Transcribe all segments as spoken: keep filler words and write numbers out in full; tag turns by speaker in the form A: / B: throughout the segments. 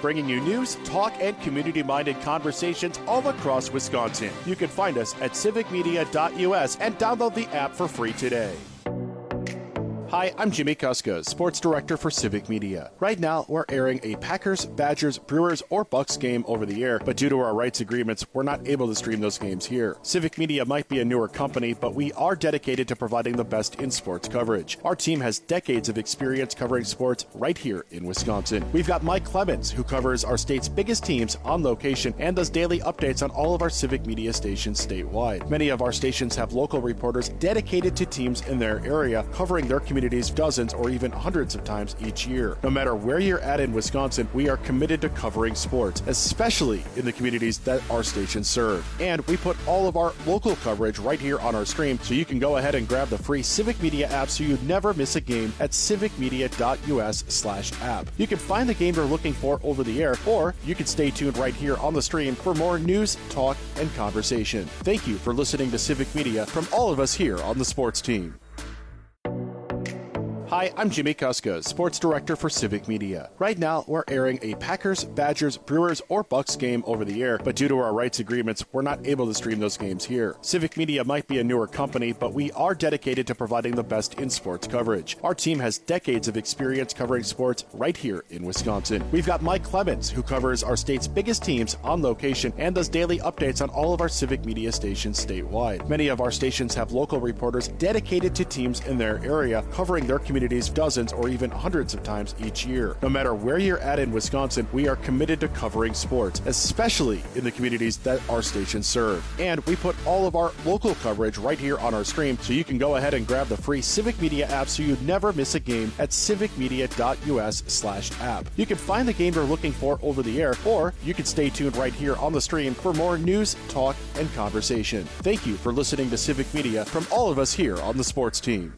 A: bringing you news, talk, and community-minded conversations all across Wisconsin. You can find us at civic media dot U S and download the app for free today. Hi, I'm Jimmy Kuska, Sports Director for Civic Media. Right now, we're airing a Packers, Badgers, Brewers, or Bucks game over the air, but due to our rights agreements, we're not able to stream those games here. Civic Media might be a newer company, but we are dedicated to providing the best in sports coverage. Our team has decades of experience covering sports right here in Wisconsin. We've got Mike Clemens, who covers our state's biggest teams on location and does daily updates on all of our Civic Media stations statewide. Many of our stations have local reporters dedicated to teams in their area, covering their community dozens or even hundreds of times each year. No matter where you're at in Wisconsin, we are committed to covering sports, especially in the communities that our stations serve. And we put all of our local coverage right here on our stream, so you can go ahead and grab the free Civic Media app so you never miss a game at civic media dot U S slash app. You can find the game you're looking for over the air, or you can stay tuned right here on the stream for more news, talk, and conversation. Thank you for listening to Civic Media from all of us here on the sports team. Hi, I'm Jimmy Kuska, Sports Director for Civic Media. Right now, we're airing a Packers, Badgers, Brewers, or Bucks game over the air, but due to our rights agreements, we're not able to stream those games here. Civic Media might be a newer company, but we are dedicated to providing the best in sports coverage. Our team has decades of experience covering sports right here in Wisconsin. We've got Mike Clemens, who covers our state's biggest teams on location and does daily updates on all of our Civic Media stations statewide. Many of our stations have local reporters dedicated to teams in their area, covering their community dozens or even hundreds of times each year. No matter where you're at in Wisconsin, we are committed to covering sports, especially in the communities that our stations serve. And we put all of our local coverage right here on our stream, so you can go ahead and grab the free Civic Media app so you never miss a game at civic media dot U S slash app. You can find the game you're looking for over the air, or you can stay tuned right here on the stream for more news, talk, and conversation. Thank you for listening to Civic Media from all of us here on the sports team.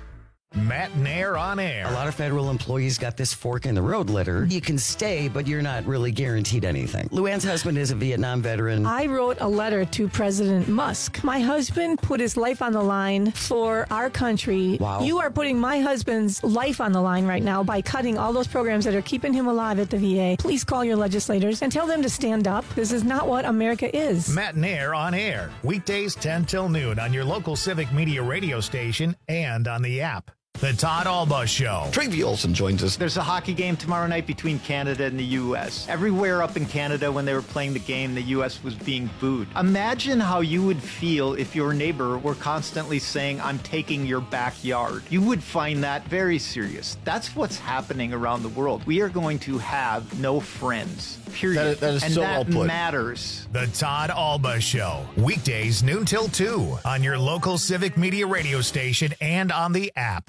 B: Matt Nair on air.
C: A lot of federal employees got this fork in the road letter. You can stay, but you're not really guaranteed anything. Luann's husband is a Vietnam veteran.
D: I wrote a letter to President Musk. My husband put his life on the line for our country.
C: Wow.
D: You are putting my husband's life on the line right now by cutting all those programs that are keeping him alive at the V A. Please call your legislators and tell them to stand up. This is not what America is.
B: Matt Nair on air. Weekdays ten till noon on your local Civic Media radio station and on the app. The Todd Alba Show.
E: Travi Olson joins us.
F: There's a hockey game tomorrow night between Canada and the U S. Everywhere up in Canada, when they were playing the game, the U S was being booed. Imagine how you would feel if your neighbor were constantly saying, "I'm taking your backyard." You would find that very serious. That's what's happening around the world. We are going to have no friends. Period.
E: That is, that is
F: and
E: so
F: that
E: well put.
F: matters.
B: The Todd Alba Show. Weekdays noon till two on your local Civic Media radio station and on the app.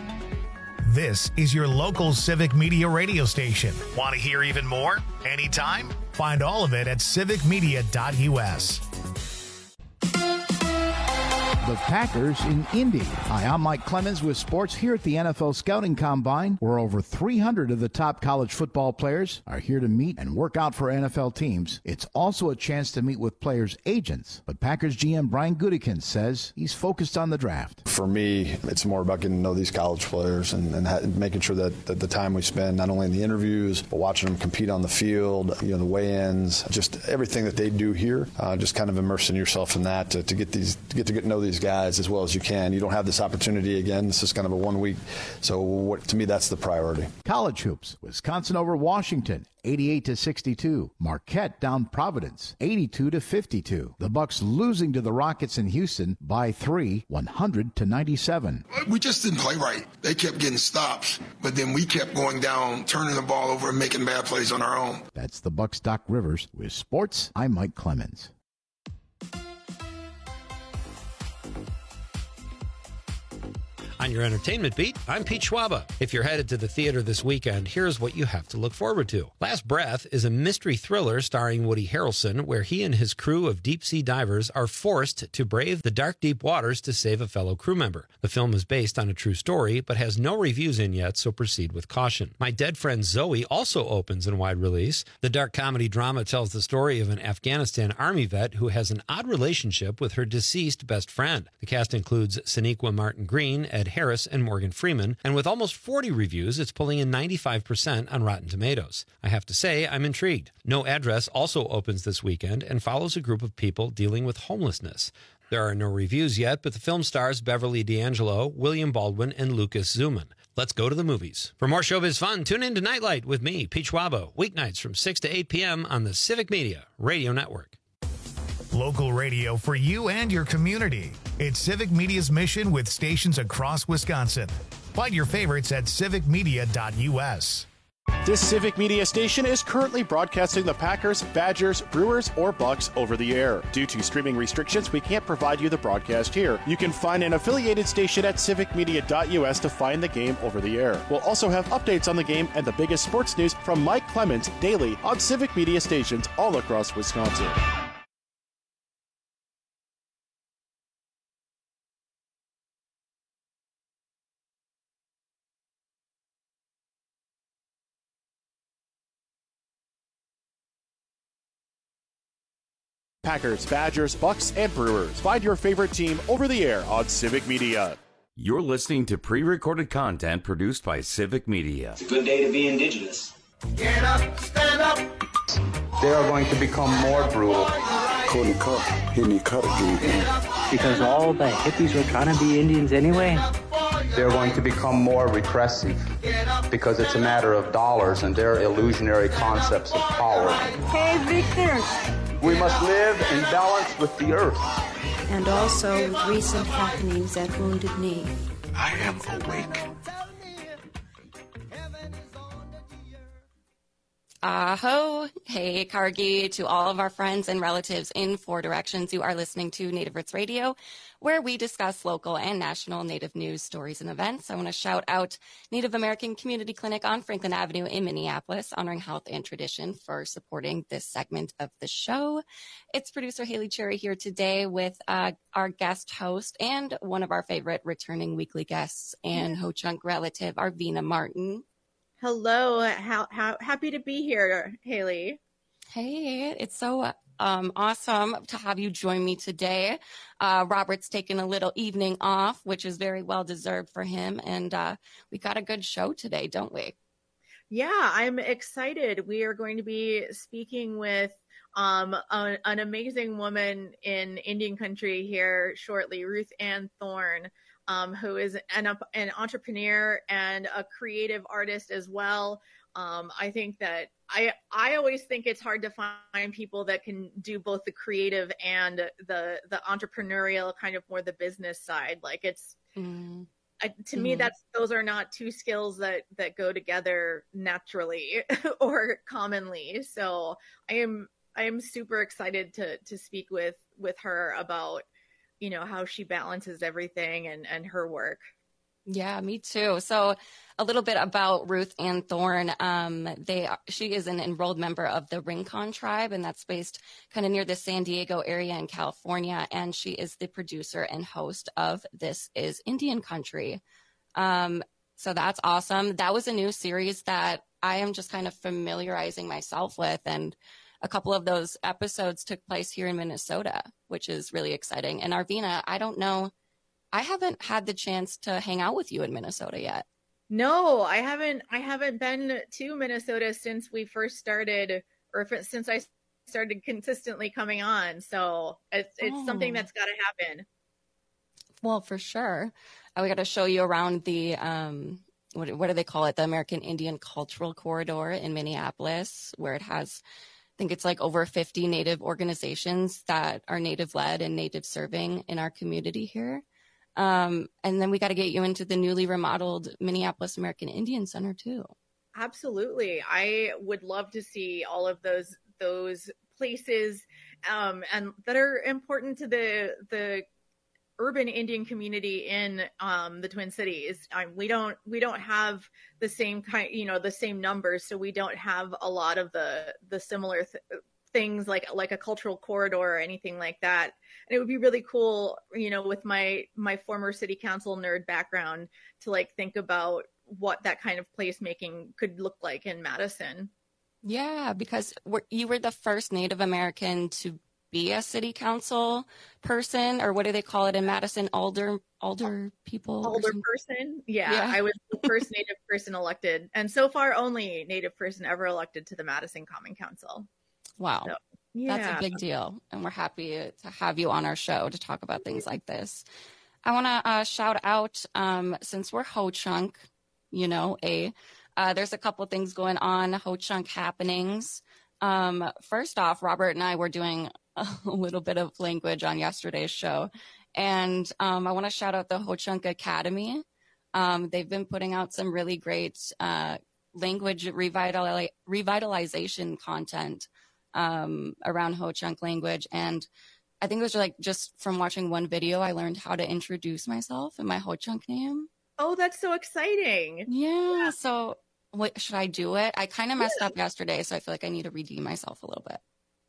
B: This is your local Civic Media radio station. Want to hear even more? Anytime? Find all of it at civic media dot U S.
G: The Packers in Indy. Hi, I'm Mike Clemens with sports here at the N F L Scouting Combine, where over three hundred of the top college football players are here to meet and work out for N F L teams. It's also a chance to meet with players' agents, but Packers G M Brian Gutekunst says he's focused on the draft.
H: For me, it's more about getting to know these college players and, and ha- making sure that, that the time we spend not only in the interviews, but watching them compete on the field, you know, the weigh-ins, just everything that they do here, uh, just kind of immersing yourself in that to, to get these to get to get to know these guys as well as you can. You don't have this opportunity again. This is kind of a one week. So what, to me, that's the priority.
G: College hoops. Wisconsin over Washington, eighty-eight to sixty-two. Marquette down Providence, eighty-two to fifty-two. The Bucks losing to the Rockets in Houston by three, one hundred to ninety-seven.
I: We just didn't play right. They kept getting stops, but then we kept going down, turning the ball over and making bad plays on our own.
G: That's the Bucks' Doc Rivers. With sports, I'm Mike Clemens.
J: On your entertainment beat, I'm Pete Schwaba. If you're headed to the theater this weekend, here's what you have to look forward to. Last Breath is a mystery thriller starring Woody Harrelson, where he and his crew of deep-sea divers are forced to brave the dark, deep waters to save a fellow crew member. The film is based on a true story, but has no reviews in yet, so proceed with caution. My Dead Friend Zoe also opens in wide release. The dark comedy drama tells the story of an Afghanistan Army vet who has an odd relationship with her deceased best friend. The cast includes Sonequa Martin Green, Ed Harris and Morgan Freeman, and with almost forty reviews, it's pulling in ninety-five percent on Rotten Tomatoes. I have to say, I'm intrigued. No Address also opens this weekend and follows a group of people dealing with homelessness. There are no reviews yet, but the film stars Beverly D'Angelo, William Baldwin, and Lucas Zuman. Let's go to the movies. For more showbiz fun, tune in to Nightlight with me, Pete Schwabo, weeknights from six to eight p.m. on the Civic Media Radio Network.
B: Local radio for you and your community. It's Civic Media's mission with stations across Wisconsin. Find your favorites at civic media dot u s.
A: This Civic Media station is currently broadcasting the Packers, Badgers, Brewers, or Bucks over the air. Due to streaming restrictions, we can't provide you the broadcast here. You can find an affiliated station at civic media dot u s to find the game over the air. We'll also have updates on the game and the biggest sports news from Mike Clemens daily on Civic Media stations all across Wisconsin. Packers, Badgers, Bucks, and Brewers. Find your favorite team over the air on Civic Media.
E: You're listening to pre-recorded content produced by Civic Media.
K: It's a good day to be Indigenous.
L: Get up, stand up.
M: They are going to become more brutal.
N: Couldn't cut, he cut again.
O: Because all the hippies were trying to be Indians anyway.
M: They're going to become more repressive because it's a matter of dollars and their illusionary concepts of power.
P: Hey, Victor.
M: We must live in balance with the earth.
Q: And also with recent happenings at Wounded Knee.
N: I am awake.
R: Aho! Hey, Cargie, to all of our friends and relatives in Four Directions. You are listening to Native Roots Radio, where we discuss local and national Native news, stories, and events. I want to shout out Native American Community Clinic on Franklin Avenue in Minneapolis, honoring health and tradition, for supporting this segment of the show. It's producer Haley Cherry here today with uh, our guest host and one of our favorite returning weekly guests and Ho-Chunk relative, Arvina Martin.
S: Hello, how, how happy to be here, Haley.
R: Hey, it's so um, awesome to have you join me today. Uh, Robert's taking a little evening off, which is very well deserved for him, and uh, we got a good show today, don't we?
S: Yeah, I'm excited. We are going to be speaking with um, a, an amazing woman in Indian country here shortly, Ruth Ann Thorne. Um, who is an, an entrepreneur and a creative artist as well. Um, I think that I I always think it's hard to find people that can do both the creative and the the entrepreneurial, kind of more the business side. Like it's mm. I, to mm-hmm. me, that's those are not two skills that that go together naturally or commonly. So I am I am super excited to to speak with with her about, you know, how she balances everything and, and her work.
R: Yeah, me too. So a little bit about Ruth Ann Thorne. Um, they, she is an enrolled member of the Rincon tribe, and that's based kind of near the San Diego area in California. And she is the producer and host of This is Indian Country. Um, so that's awesome. That was a new series that I am just kind of familiarizing myself with. And a couple of those episodes took place here in Minnesota, which is really exciting. And Arvina, I don't know, I haven't had the chance to hang out with you in Minnesota yet.
S: No, I haven't. I haven't been to Minnesota since we first started, or if it, since I started consistently coming on. So it's it's oh. something that's got to happen.
R: Well, for sure. Uh, we got to show you around the um, what what do they call it? The American Indian Cultural Corridor in Minneapolis, where it has, I think it's like over fifty Native organizations that are Native led and Native serving in our community here. Um, and then we got to get you into the newly remodeled Minneapolis American Indian Center too.
S: Absolutely. I would love to see all of those, those places, um, and that are important to the, the urban Indian community in, um, the Twin Cities. Um, we don't, we don't have the same kind, you know, the same numbers. So we don't have a lot of the, the similar th- things like like a cultural corridor or anything like that. And it would be really cool, you know, with my my former city council nerd background, to like think about what that kind of placemaking could look like in Madison.
R: Yeah, because we're, you were the first Native American to be a city council person, or what do they call it in Madison? Alder, alder people?
S: Alder person? Yeah,
R: yeah,
S: I was the first Native person elected, and so far only Native person ever elected to the Madison Common Council.
R: Wow.
S: So, yeah.
R: That's a big deal. And we're happy to have you on our show to talk about things like this. I want to uh, shout out, um, since we're Ho-Chunk, you know, a, uh, there's a couple things going on, Ho-Chunk happenings. Um, first off, Robert and I were doing a little bit of language on yesterday's show. And um, I want to shout out the Ho-Chunk Academy. Um, they've been putting out some really great uh, language revitali- revitalization content um, around Ho-Chunk language. And I think it was like just from watching one video, I learned how to introduce myself and my Ho-Chunk name.
S: Oh, that's so exciting.
R: Yeah. So what, should I do it? I kind of messed yeah. up yesterday, so I feel like I need to redeem myself a little bit.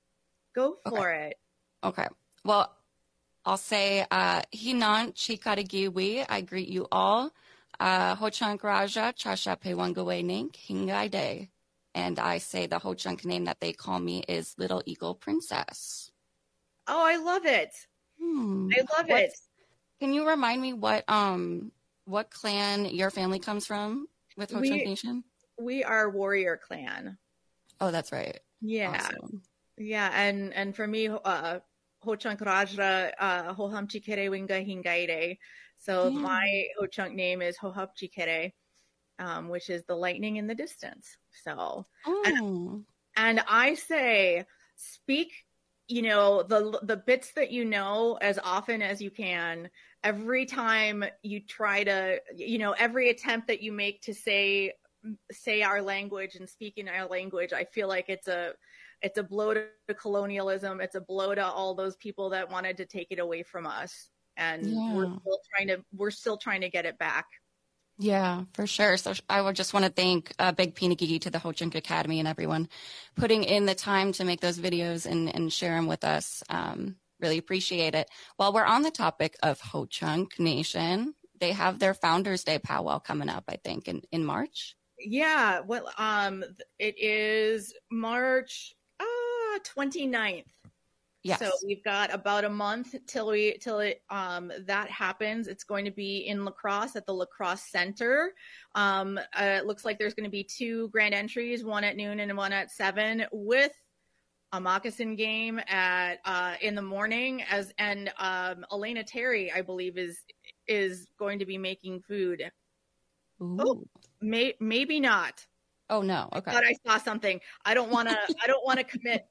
S: Go for
R: okay.
S: it.
R: Okay. Well, I'll say, uh, Hinan Chikaragiwi, I greet you all. Uh, Ho-Chunk Raja, Chasha Pewangawe Nink, Hingai Day. And I say the Ho-Chunk name that they call me is Little Eagle Princess.
S: Oh, I love it.
R: Hmm.
S: I love
R: what,
S: it.
R: Can you remind me what um what clan your family comes from with Ho-Chunk
S: we,
R: Nation?
S: We are Warrior Clan.
R: Oh, that's right.
S: Yeah.
R: Awesome.
S: Yeah, and and for me, uh, Ho-Chunk Rajra, uh, Hohamchikere Winga Hingaire. So yeah. my Ho-Chunk name is Hohamchikere, um, which is the lightning in the distance. So,
R: oh.
S: and, and I say, speak, you know, the the bits that you know as often as you can. Every time you try to, you know, every attempt that you make to say say our language and speak in our language, I feel like it's a it's a blow to colonialism. It's a blow to all those people that wanted to take it away from us, and yeah. we're still trying to we're still trying to get it back.
R: Yeah, for sure. So I would just want to thank a uh, big pinigigi to the Ho-Chunk Academy and everyone putting in the time to make those videos and, and share them with us. Um, really appreciate it. While we're on the topic of Ho-Chunk Nation, they have their Founders Day powwow coming up, I think, in, in March.
S: Yeah, well, um, it is March uh, twenty-ninth.
R: Yes.
S: So we've got about a month till we till it um, that happens. It's going to be in La Crosse at the La Crosse Center. Um, uh, it looks like there's going to be two grand entries, one at noon and one at seven, with a moccasin game at uh, in the morning. As and um, Elena Terry, I believe, is is going to be making food.
R: Ooh.
S: Oh, may, maybe not.
R: Oh no. Okay.
S: I thought I saw something. I don't want to. I don't want to commit.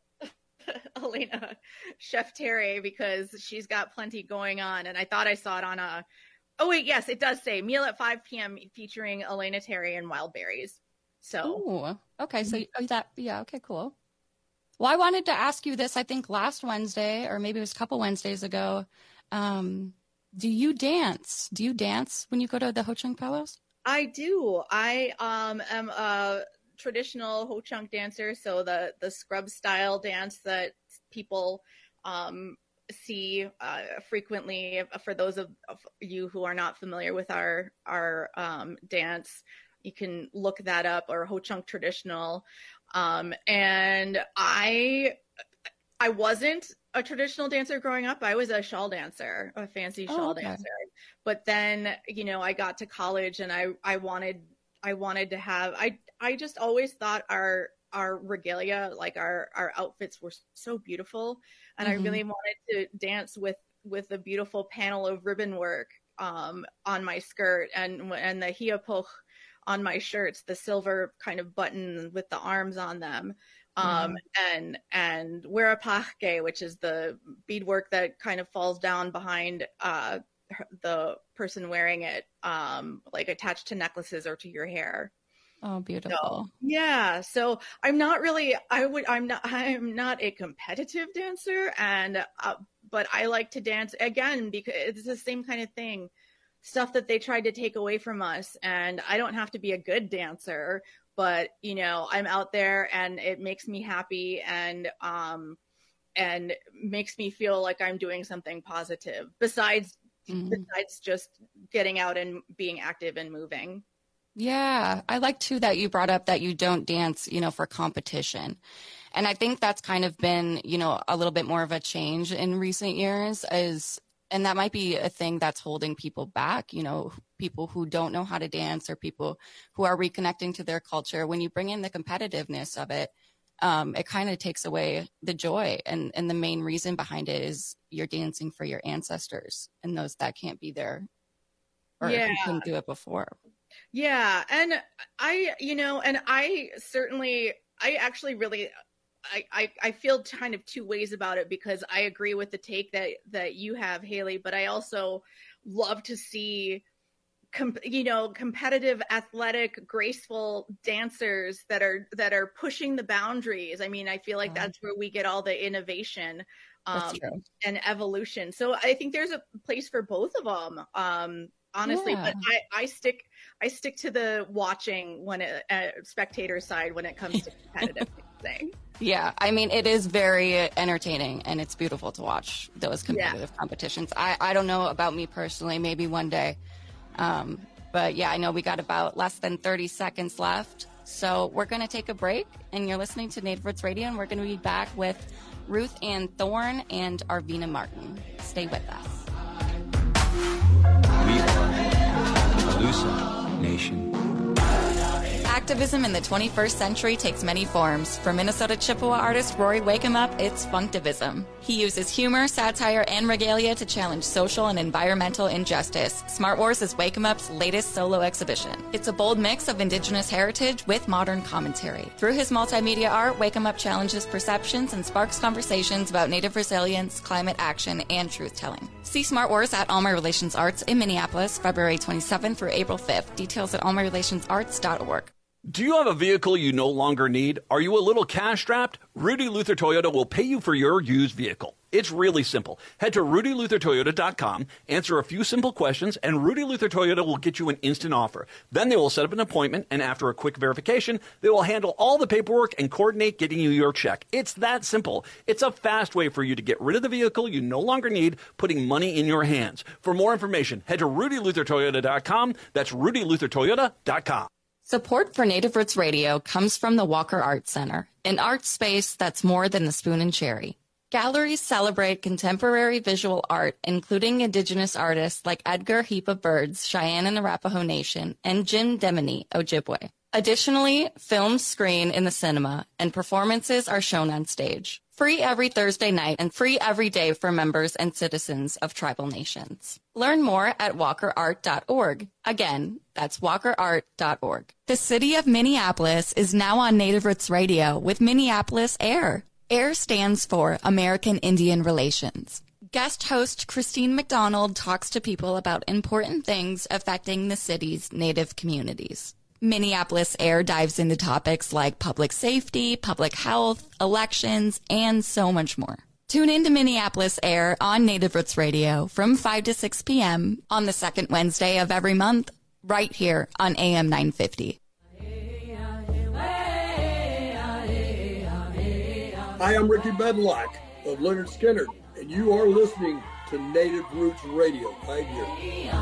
S: Elena Chef Terry, because she's got plenty going on, and I thought I saw it on a oh wait yes it does say meal at five p.m. featuring Elena Terry and wild berries. So
R: Ooh, okay, so that yeah okay cool. Well, I wanted to ask you this, I think last Wednesday, or maybe it was a couple Wednesdays ago. Um, do you dance? Do you dance when you go to the Ho-Chunk powwows?
S: I do. I um am a traditional Ho-Chunk dancer, so the the scrub style dance that people um, see uh, frequently. For those of, of you who are not familiar with our our um, dance, you can look that up, or Ho-Chunk traditional. Um, and I I wasn't a traditional dancer growing up. I was a shawl dancer, a fancy shawl oh, okay. dancer. But then, you know, I got to college, and I I wanted I wanted to have I. I just always thought our our regalia, like our, our outfits, were so beautiful, and mm-hmm. I really wanted to dance with with a beautiful panel of ribbon work um, on my skirt, and and the hiapoch on my shirts, the silver kind of button with the arms on them, um, mm-hmm. and and werapachke, which is the beadwork that kind of falls down behind uh, the person wearing it, um, like attached to necklaces or to your hair.
R: Oh, beautiful.
S: So, yeah. So I'm not really, I would, I'm not, I'm not a competitive dancer, and, uh, but I like to dance again, because it's the same kind of thing, stuff that they tried to take away from us. And I don't have to be a good dancer, but you know, I'm out there and it makes me happy, and, um, and makes me feel like I'm doing something positive besides, mm-hmm. besides just getting out and being active and moving.
R: Yeah, I like too that you brought up that you don't dance, you know, for competition. And I think that's kind of been, you know, a little bit more of a change in recent years, is, and that might be a thing that's holding people back, you know, people who don't know how to dance or people who are reconnecting to their culture. When you bring in the competitiveness of it, um, it kind of takes away the joy. And, and the main reason behind it is you're dancing for your ancestors and those that can't be there or
S: yeah.
R: who couldn't do it before.
S: Yeah. And I, you know, and I certainly, I actually really, I, I, I feel kind of two ways about it, because I agree with the take that, that you have, Haley, but I also love to see, com, you know, competitive, athletic, graceful dancers that are, that are pushing the boundaries. I mean, I feel like that's where we get all the innovation um, and evolution. So I think there's a place for both of them. Um, honestly, yeah. But I, I stick, I stick to the watching when it, uh, spectator side when it comes to competitive thing.
R: Yeah, I mean, it is very entertaining and it's beautiful to watch those competitive
S: yeah.
R: competitions. I, I don't know about me personally, maybe one day. Um, but yeah, I know we got about less than thirty seconds left. So we're going to take a break, and you're listening to Native Roots Radio, and we're going to be back with Ruth Ann Thorne and Arvina Martin. Stay with us.
P: We are the Calusa Nation.
T: Activism in the twenty-first century takes many forms. For Minnesota Chippewa artist Rory Wakemup, it's Funktivism. He uses humor, satire, and regalia to challenge social and environmental injustice. Smart Wars is Wakemup's latest solo exhibition. It's a bold mix of indigenous heritage with modern commentary. Through his multimedia art, Wakemup challenges perceptions and sparks conversations about Native resilience, climate action, and truth-telling. See Smart Wars at All My Relations Arts in Minneapolis, February twenty-seventh through April fifth. Details at all my relations arts dot org.
U: Do you have a vehicle you no longer need? Are you a little cash-strapped? Rudy Luther Toyota will pay you for your used vehicle. It's really simple. Head to rudy luther toyota dot com, answer a few simple questions, and Rudy Luther Toyota will get you an instant offer. Then they will set up an appointment, and after a quick verification, they will handle all the paperwork and coordinate getting you your check. It's that simple. It's a fast way for you to get rid of the vehicle you no longer need, putting money in your hands. For more information, head to rudy luther toyota dot com. That's rudy luther toyota dot com.
R: Support for Native Roots Radio comes from the Walker Art Center, an art space that's more than the spoon and cherry. Galleries celebrate contemporary visual art, including Indigenous artists like Edgar Heap of Birds, Cheyenne and Arapaho Nation, and Jim Demini, Ojibwe. Additionally, films screen in the cinema, and performances are shown on stage. Free every Thursday night and free every day for members and citizens of tribal nations. Learn more at walker art dot org. Again, that's walker art dot org. The city of Minneapolis is now on Native Roots Radio with Minneapolis AIR. AIR stands for American Indian Relations. Guest host Christine McDonald talks to people about important things affecting the city's Native communities. Minneapolis AIR dives into topics like public safety, public health, elections, and so much more. Tune in to Minneapolis AIR on Native Roots Radio from five to six p.m. on the second Wednesday of every month, right here on A M nine fifty.
V: Hi, I'm Ricky Bedlock of Leonard Skinner, and you are listening to Native Roots Radio right here.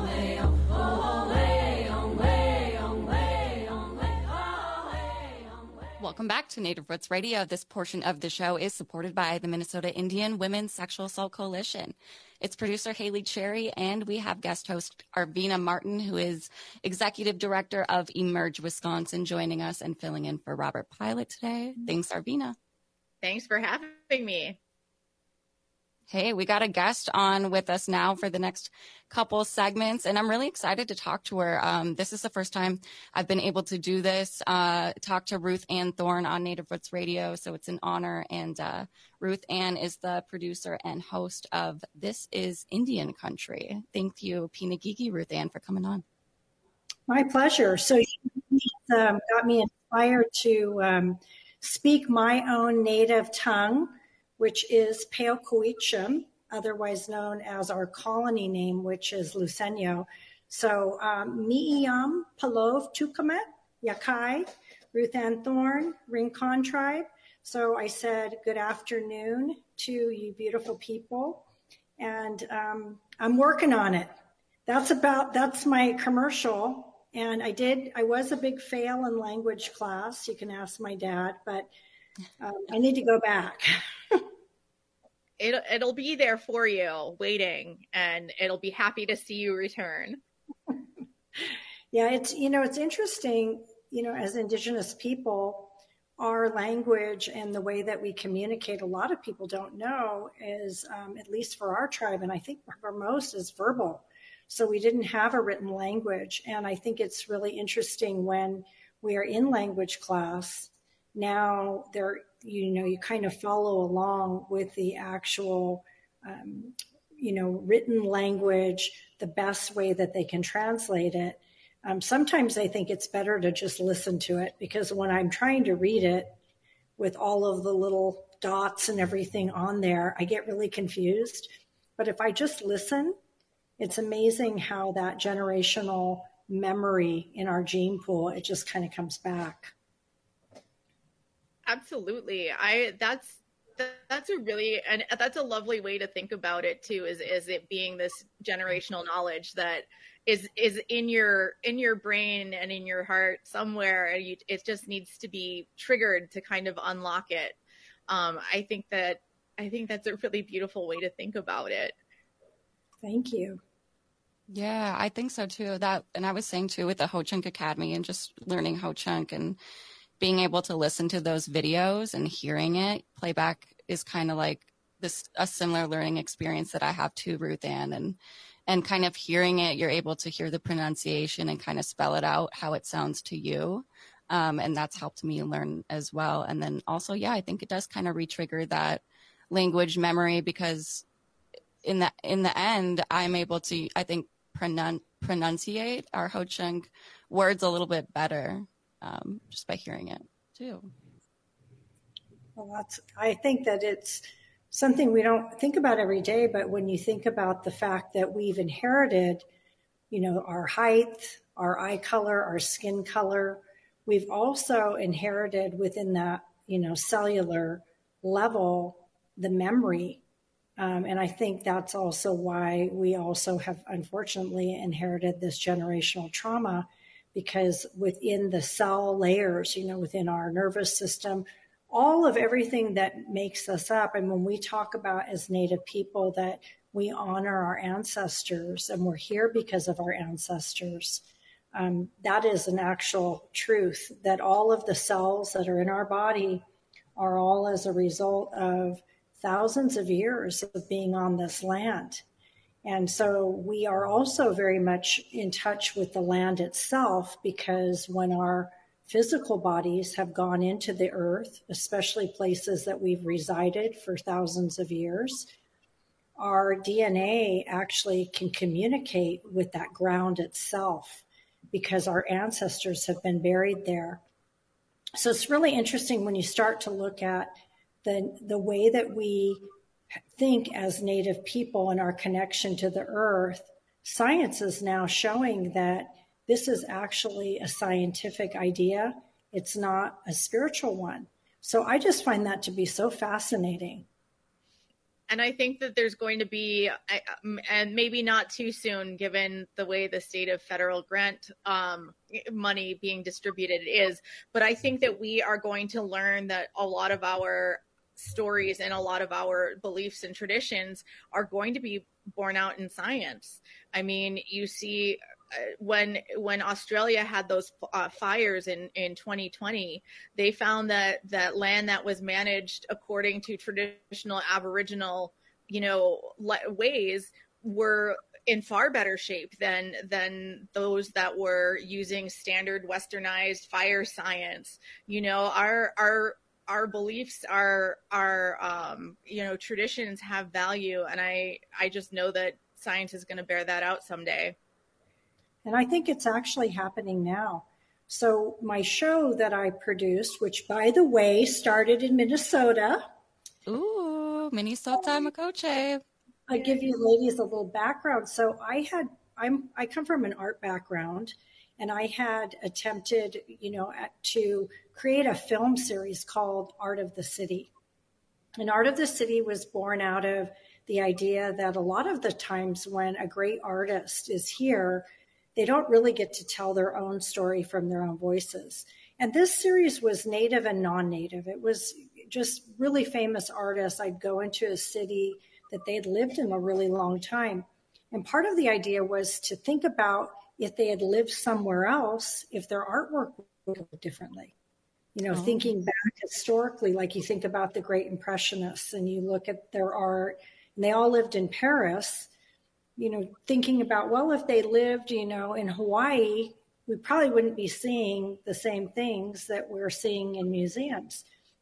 R: Welcome back to Native Roots Radio. This portion of the show is supported by the Minnesota Indian Women's Sexual Assault Coalition. It's producer Haley Cherry, and we have guest host Arvina Martin, who is executive director of Emerge Wisconsin, joining us and filling in for Robert Pilot today. Thanks, Arvina.
S: Thanks for having me.
R: Hey, we got a guest on with us now for the next couple segments, and I'm really excited to talk to her. Um, this is the first time I've been able to do this, uh, talk to Ruth Ann Thorne on Native Roots Radio, so it's an honor. And uh, Ruth Ann is the producer and host of This is Indian Country. Thank you, Pinagigi Ruth Ann, for coming on.
W: My pleasure. So you um, got me inspired to um, speak my own native tongue, which is Peokuichim, otherwise known as our colony name, which is Lucenio. So um, Mi'iyam, Palov, Tukamet, Yakai, Ruth Ann Thorne, Rincon Tribe. So I said good afternoon to you beautiful people, and um, I'm working on it. That's about, that's my commercial. And I did, I was a big fail in language class. You can ask my dad, but Um, I need to go back.
S: It'll, it'll be there for you waiting, and it'll be happy to see you return.
W: Yeah, it's, you know, it's interesting, you know, as Indigenous people, our language and the way that we communicate, a lot of people don't know is, um, at least for our tribe, and I think for most, is verbal. So we didn't have a written language. And I think it's really interesting when we are in language class, now there, you know, you kind of follow along with the actual, um, you know, written language, the best way that they can translate it. Um, sometimes I think it's better to just listen to it, because when I'm trying to read it with all of the little dots and everything on there, I get really confused. But if I just listen, it's amazing how that generational memory in our gene pool, it just kind of comes back.
S: Absolutely. I, that's, that's a really, and that's a lovely way to think about it too, is, is it being this generational knowledge that is, is in your, in your brain and in your heart somewhere. And you, it just needs to be triggered to kind of unlock it. Um, I think that, I think that's a really beautiful way to think about it.
W: Thank you.
R: Yeah, I think so too. That, and I was saying too, with the Ho Chunk Academy and just learning Ho Chunk and being able to listen to those videos and hearing it playback is kind of like this, a similar learning experience that I have too, Ruth Ann, and, and kind of hearing it, you're able to hear the pronunciation and kind of spell it out how it sounds to you. Um, and that's helped me learn as well. And then also, yeah, I think it does kind of re-trigger that language memory, because in the, in the end, I'm able to, I think, pronun- pronunciate our Ho Chunk words a little bit better. Um, just by hearing it too.
W: Well, that's, I think that it's something we don't think about every day, but when you think about the fact that we've inherited, you know, our height, our eye color, our skin color, we've also inherited within that, you know, cellular level, the memory. Um, and I think that's also why we also have unfortunately inherited this generational trauma, because within the cell layers, you know, within our nervous system, all of everything that makes us up. And when we talk about as Native people that we honor our ancestors and we're here because of our ancestors, um, that is an actual truth, that all of the cells that are in our body are all as a result of thousands of years of being on this land. And so we are also very much in touch with the land itself, because when our physical bodies have gone into the earth, especially places that we've resided for thousands of years, our D N A actually can communicate with that ground itself, because our ancestors have been buried there. So it's really interesting when you start to look at the, the way that we think as Native people and our connection to the earth. Science is now showing that this is actually a scientific idea. It's not a spiritual one. So I just find that to be so fascinating.
S: And I think that there's going to be, and maybe not too soon, given the way the state of federal grant um, money being distributed is, but I think that we are going to learn that a lot of our stories and a lot of our beliefs and traditions are going to be borne out in science. I mean, you see uh, when when Australia had those uh, fires in, in twenty twenty, they found that that land that was managed according to traditional Aboriginal, you know, le- ways were in far better shape than than those that were using standard westernized fire science. You know, our our our beliefs, our, our, um, you know, traditions have value. And I, I just know that science is going to bear that out someday.
W: And I think it's actually happening now. So my show that I produced, which by the way, started in Minnesota.
R: Ooh, Minnesota Makoche.
W: I give you ladies a little background. So I had, I'm, I come from an art background, and I had attempted, you know, to create a film series called Art of the City. And Art of the City was born out of the idea that a lot of the times when a great artist is here, they don't really get to tell their own story from their own voices. And this series was Native and non-Native. It was just really famous artists. I'd go into a city that they'd lived in a really long time. And part of the idea was to think about if they had lived somewhere else, if their artwork would look differently. You know, oh. thinking back historically, like you think about the Great Impressionists and you look at their art, and they all lived in Paris, you know, thinking about, well, if they lived, you know, in Hawaii, we probably wouldn't be seeing the same things that we're seeing in museums.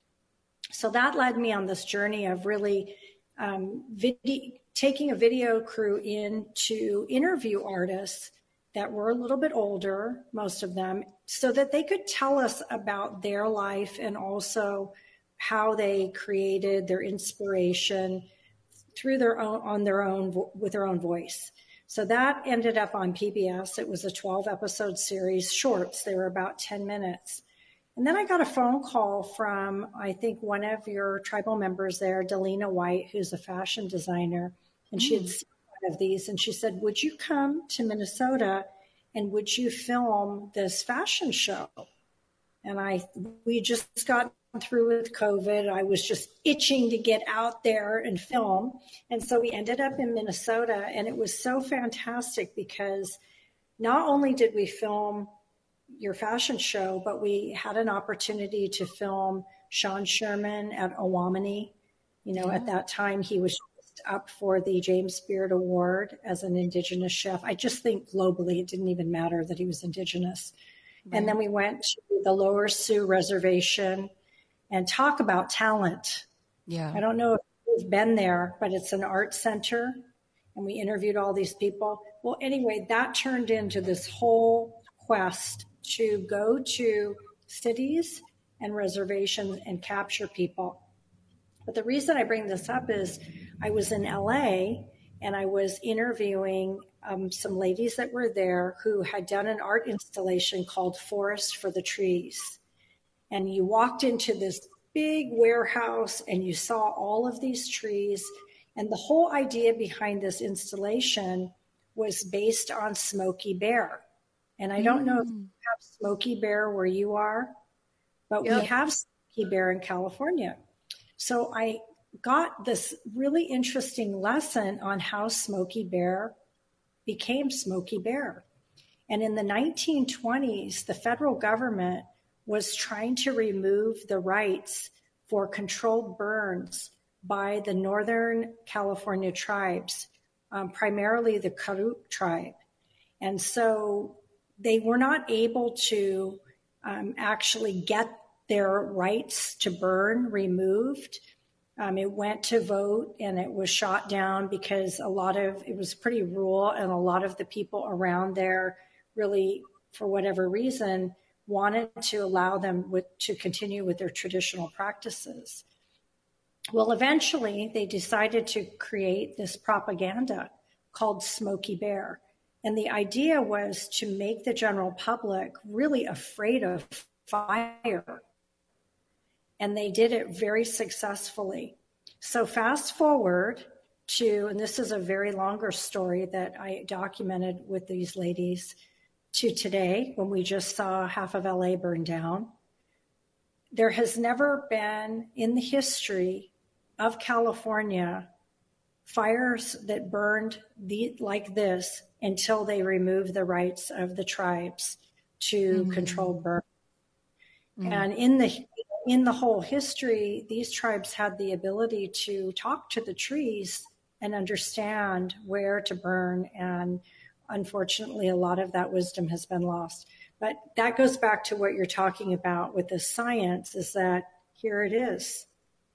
W: So that led me on this journey of really um, video, taking a video crew in to interview artists that were a little bit older, most of them, so that they could tell us about their life and also how they created their inspiration through their own, on their own, with their own voice. So that ended up on P B S. It was a twelve episode series, shorts. They were about ten minutes. And then I got a phone call from, I think, one of your tribal members there, Delina White, who's a fashion designer. And mm. she had seen one of these. And she said, would you come to Minnesota and would you film this fashion show? And I, we just got through with COVID. I was just itching to get out there and film. And so we ended up in Minnesota. And it was so fantastic because not only did we film your fashion show, but we had an opportunity to film Sean Sherman at Owamini. You know, yeah. At that time, he was just up for the James Beard Award as an Indigenous chef. I just think globally, it didn't even matter that he was Indigenous. Right. And then we went to the Lower Sioux Reservation and talk about talent. Yeah. I don't know if you've been there, but it's an art center. And we interviewed all these people. Well, anyway, that turned into this whole quest to go to cities and reservations and capture people. But the reason I bring this up is I was in L A and I was interviewing um, some ladies that were there who had done an art installation called Forest for the Trees. And you walked into this big warehouse and you saw all of these trees. And the whole idea behind this installation was based on Smokey Bear. And I don't know if you have Smokey Bear where you are, but yep. we have Smokey Bear in California. So I got this really interesting lesson on how Smokey Bear became Smokey Bear. And in the nineteen twenties, the federal government was trying to remove the rights for controlled burns by the Northern California tribes, um, primarily the Karuk tribe. And so they were not able to um, actually get their rights to burn removed. Um, it went to vote and it was shot down because a lot of, it was pretty rural and a lot of the people around there really, for whatever reason, wanted to allow them with, to continue with their traditional practices. Well, eventually they decided to create this propaganda called Smokey Bear. And the idea was to make the general public really afraid of fire. And they did it very successfully. So fast forward to, and this is a very longer story that I documented with these ladies, to today, when we just saw half of L A burn down. There has never been in the history of California fires that burned the, like this until they removed the rights of the tribes to mm-hmm. control burn. Mm-hmm. And in the in the whole history, these tribes had the ability to talk to the trees and understand where to burn. And unfortunately, a lot of that wisdom has been lost. But that goes back to what you're talking about with the science, is that here it is.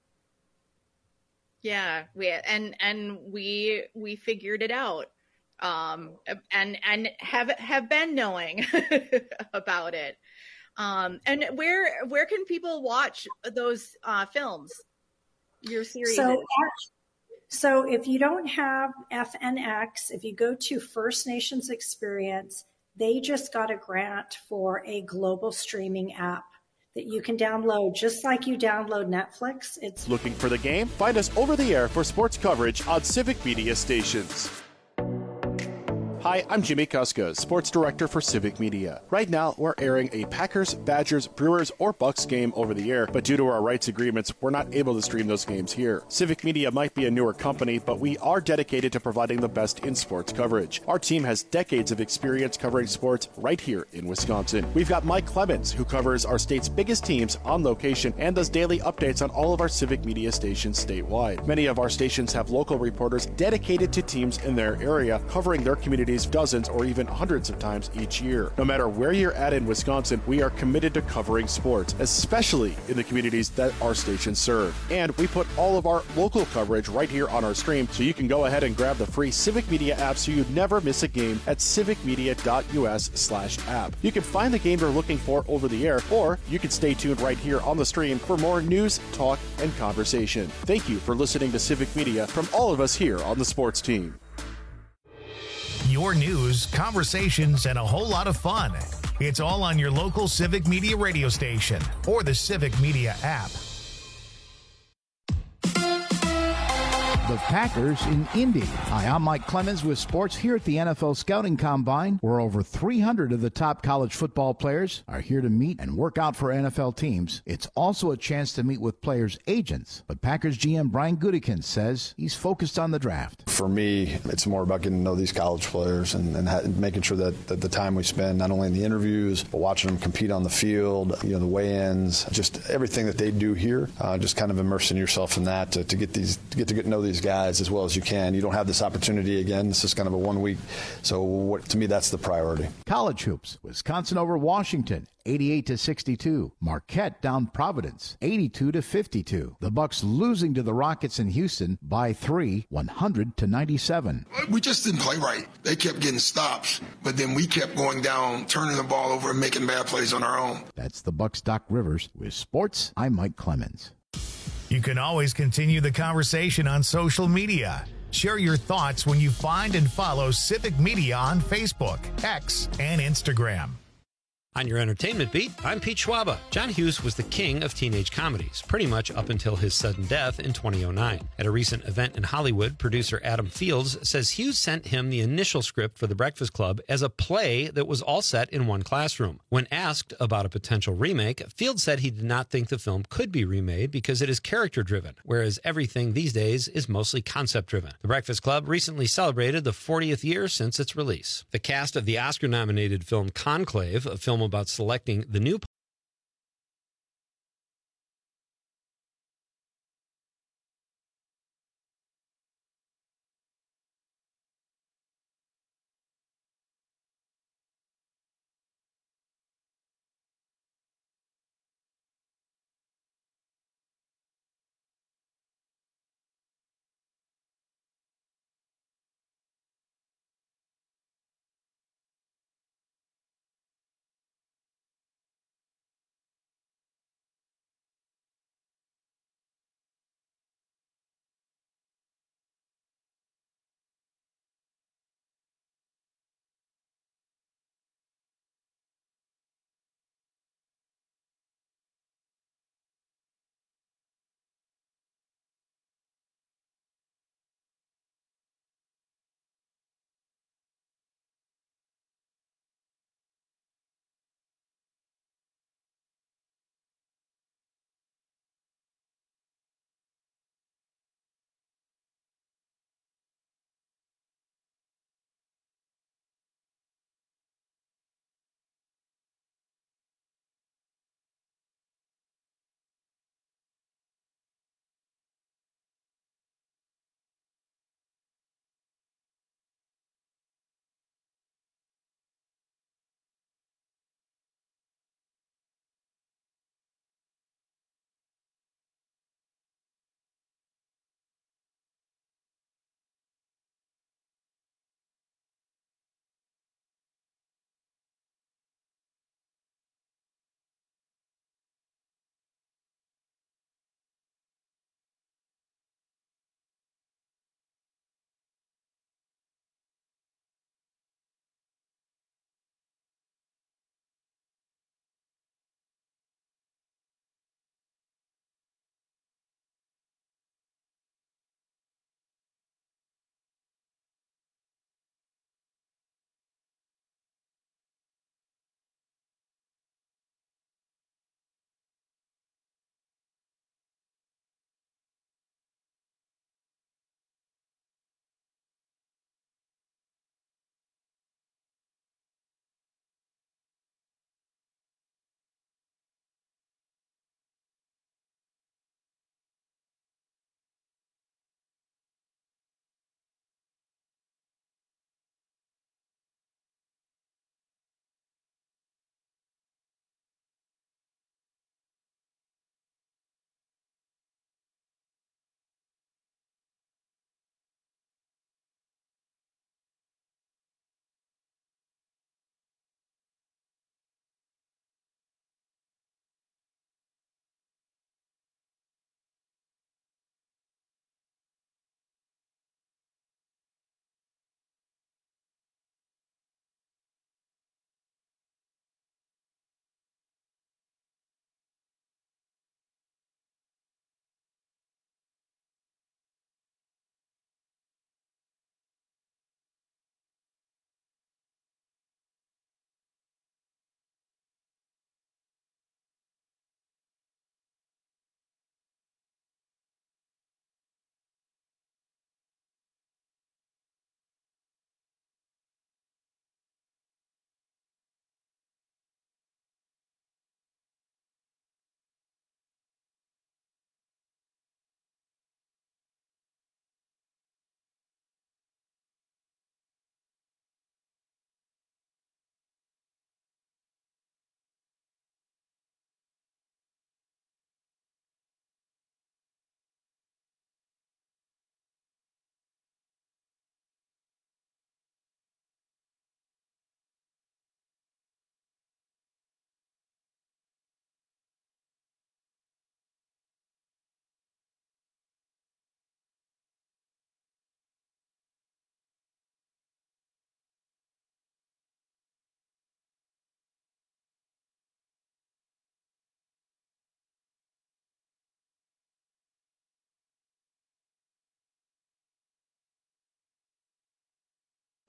S: Yeah, we and and we we figured it out, um, and and have have been knowing about it. Um, and where where can people watch those uh, films? Your series.
W: So, so if you don't have F N X, if you go to First Nations Experience, they just got a grant for a global streaming app that you can download just like you download Netflix. It's
A: looking for the game? Find us over the air for sports coverage on Civic Media stations. Hi, I'm Jimmy Kuska, Sports Director for Civic Media. Right now, we're airing a Packers, Badgers, Brewers, or Bucks game over the air, but due to our rights agreements, we're not able to stream those games here. Civic Media might be a newer company, but we are dedicated to providing the best in sports coverage. Our team has decades of experience covering sports right here in Wisconsin. We've got Mike Clemens, who covers our state's biggest teams on location and does daily updates on all of our Civic Media stations statewide. Many of our stations have local reporters dedicated to teams in their area, covering their communities dozens or even hundreds of times each year. No matter where you're at in Wisconsin, we are committed to covering sports, especially in the communities that our stations serve. And we put all of our local coverage right here on our stream, so you can go ahead and grab the free Civic Media app so you never miss a game at civicmedia.us slash app. You can find the game you're looking for over the air, or you can stay tuned right here on the stream for more news, talk, and conversation. Thank you for listening to Civic Media from all of us here on the sports team.
B: Your news, conversations, and a whole lot of fun. It's all on your local Civic Media radio station or the Civic Media app.
G: The Packers in Indy. Hi, I'm Mike Clemens with sports here at the N F L Scouting Combine, where over three hundred of the top college football players are here to meet and work out for N F L teams. It's also a chance to meet with players' agents. But Packers G M Brian Gutekunst says he's focused on the draft.
H: For me, it's more about getting to know these college players and, and ha- making sure that, that the time we spend, not only in the interviews, but watching them compete on the field, you know, the weigh-ins, just everything that they do here, uh, just kind of immersing yourself in that to, to get these, to get to get to know these guys as well as you can. You don't have this opportunity again. This is kind of a one week. So what, to me, that's the priority.
G: College hoops. Wisconsin over Washington, eighty-eight to sixty-two. Marquette down Providence, eighty-two to fifty-two. The Bucks losing to the Rockets in Houston by three, one hundred to ninety-seven.
I: We just didn't play right. They kept getting stops, but then we kept going down, turning the ball over and making bad plays on our own.
G: That's the Bucks' Doc Rivers. With sports, I'm Mike Clemens.
B: You can always continue the conversation on social media. Share your thoughts when you find and follow Civic Media on Facebook, X, and Instagram.
J: On your entertainment beat, I'm Pete Schwaba. John Hughes was the king of teenage comedies, pretty much up until his sudden death in two thousand nine. At a recent event in Hollywood, producer Adam Fields says Hughes sent him the initial script for The Breakfast Club as a play that was all set in one classroom. When asked about a potential remake, Fields said he did not think the film could be remade because it is character-driven, whereas everything these days is mostly concept-driven. The Breakfast Club recently celebrated the fortieth year since its release. The cast of the Oscar-nominated film Conclave, a film about selecting the new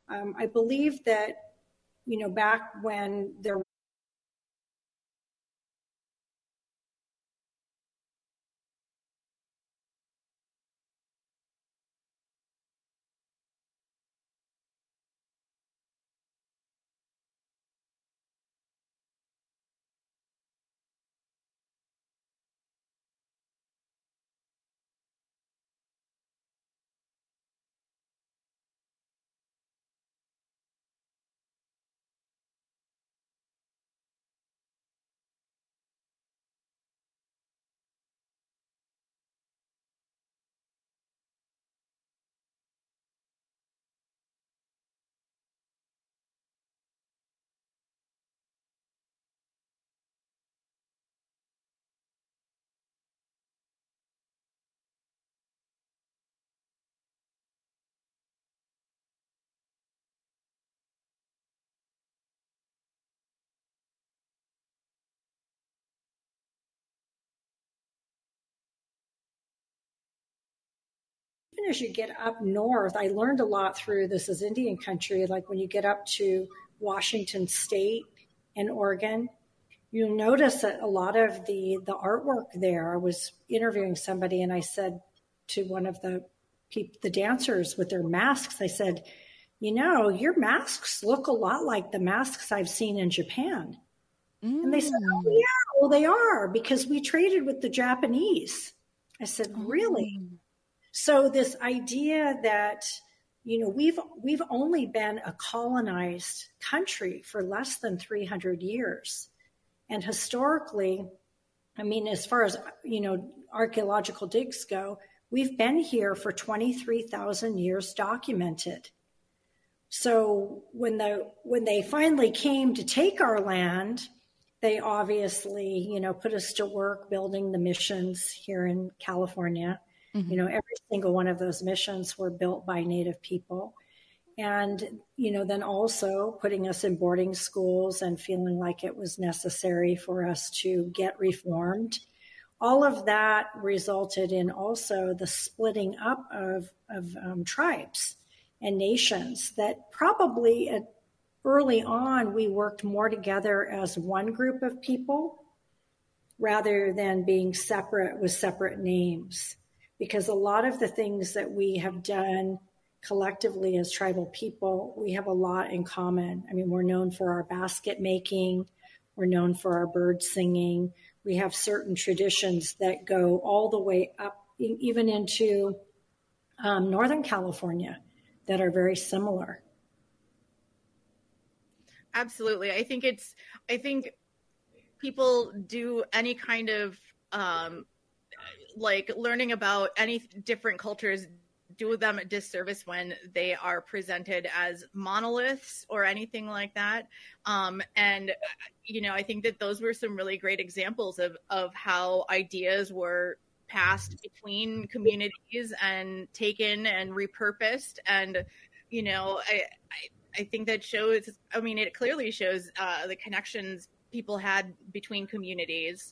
W: Um, I believe that, you know, back when there even as you get up north, I learned a lot through this is Indian country. Like when you get up to Washington State and Oregon, you'll notice that a lot of the, the artwork there, I was interviewing somebody and I said to one of the people, the dancers with their masks, I said, you know, your masks look a lot like the masks I've seen in Japan. Mm. And they said, oh yeah, well they are because we traded with the Japanese. I said, really? Mm. So this idea that, you know, we've we've only been a colonized country for less than three hundred years. And historically, I mean, as far as, you know, archaeological digs go, we've been here for twenty-three thousand years documented. So when the when they finally came to take our land, they obviously, you know, put us to work building the missions here in California. Mm-hmm. You know, every single one of those missions were built by Native people. And, you know, then also putting us in boarding schools and feeling like it was necessary for us to get reformed. All of that resulted in also the splitting up of, of um, tribes and nations that probably at, early on we worked more together as one group of people rather than being separate with separate names. Because a lot of the things that we have done collectively as tribal people, we have a lot in common. I mean, we're known for our basket making. We're known for our bird singing. We have certain traditions that go all the way up, even into um, Northern California, that are very similar.
S: Absolutely. I think it's, I think people do any kind of, um, like learning about any different cultures do them a disservice when they are presented as monoliths or anything like that. Um, and, you know, I think that those were some really great examples of, of how ideas were passed between communities and taken and repurposed. And, you know, I, I, I think that shows, I mean, it clearly shows uh, the connections people had between communities.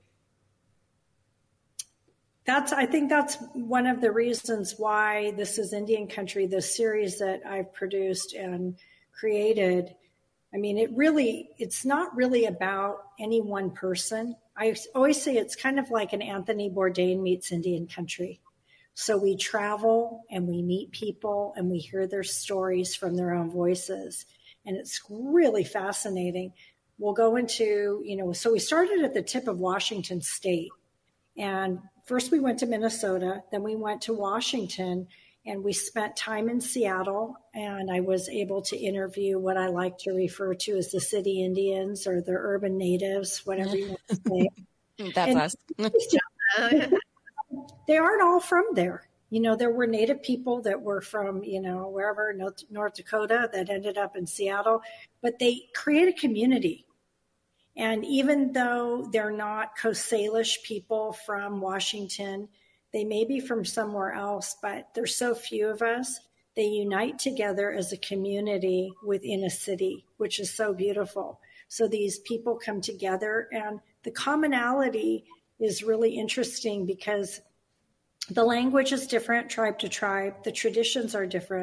W: That's, I think that's one of the reasons why This is Indian Country, this series that I've produced and created. I mean, it really, it's not really about any one person. I always say it's kind of like an Anthony Bourdain meets Indian Country. So we travel and we meet people and we hear their stories from their own voices. And it's really fascinating. We'll go into, you know, so we started at the tip of Washington State. And first we went to Minnesota, then we went to Washington, and we spent time in Seattle. And I was able to interview what I like to refer to as the city Indians or the urban natives, whatever you want to say.
R: That's us.
W: They aren't all from there. You know, there were Native people that were from, you know, wherever, North, North Dakota, that ended up in Seattle, but they create a community. And even though they're not Coast Salish people from Washington, they may be from somewhere else, but there's so few of us. They unite together as a community within a city, which is so beautiful. So these people come together, and the commonality is really interesting because the language is different, tribe to tribe. The traditions are different,